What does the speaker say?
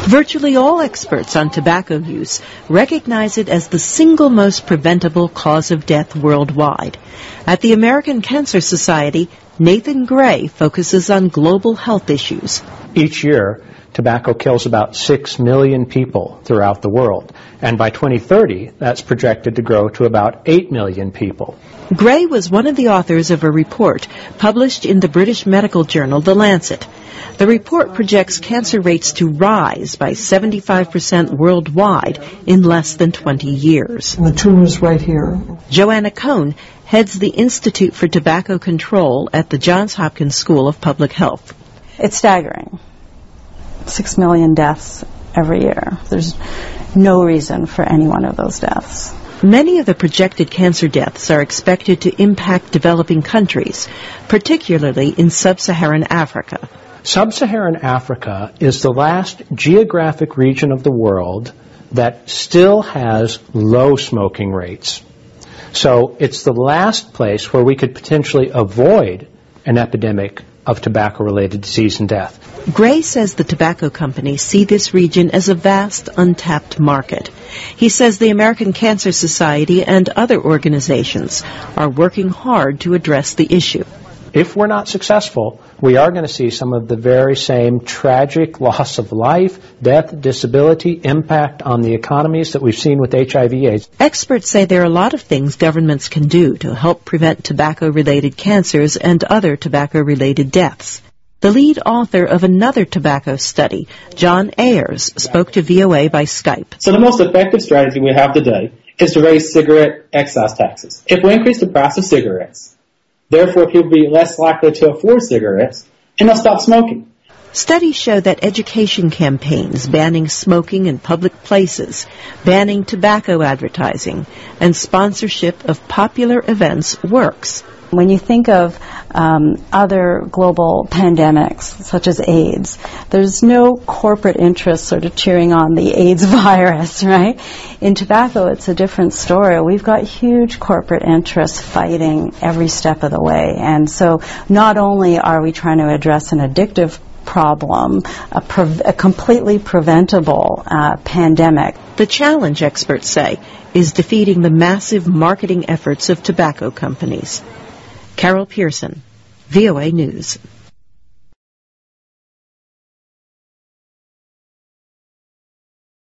Virtually all experts on tobacco use recognize it as the single most preventable cause of death worldwide. At the American Cancer Society, Nathan Gray focuses on global health issues. Each year, tobacco kills about 6 million people throughout the world, and by 2030, that's projected to grow to about 8 million people. Gray was one of the authors of a report published in the British medical journal The Lancet. The report projects cancer rates to rise by 75% worldwide in less than 20 years. And the tumor's right here. Joanna Cohn heads the Institute for Tobacco Control at the Johns Hopkins School of Public Health. It's staggering. 6 million deaths every year. There's no reason for any one of those deaths. Many of the projected cancer deaths are expected to impact developing countries, particularly in sub-Saharan Africa. Sub-Saharan Africa is the last geographic region of the world that still has low smoking rates. So it's the last place where we could potentially avoid an epidemic of tobacco-related disease and death. Gray says the tobacco companies see this region as a vast, untapped market. He says the American Cancer Society and other organizations are working hard to address the issue. If we're not successful, we are going to see some of the very same tragic loss of life, death, disability, impact on the economies that we've seen with HIV/AIDS. Experts say there are a lot of things governments can do to help prevent tobacco-related cancers and other tobacco-related deaths. The lead author of another tobacco study, John Ayers, spoke to VOA by Skype. So the most effective strategy we have today is to raise cigarette excise taxes. If we increase the price of cigarettes, therefore, people will be less likely to afford cigarettes, and they'll stop smoking. Studies show that education campaigns banning smoking in public places, banning tobacco advertising, and sponsorship of popular events works. When you think of other global pandemics, such as AIDS, there's no corporate interest sort of cheering on the AIDS virus, right? In tobacco, it's a different story. We've got huge corporate interests fighting every step of the way. And so not only are we trying to address an addictive problem, a completely preventable pandemic. The challenge, experts say, is defeating the massive marketing efforts of tobacco companies. Carol Pearson, VOA News.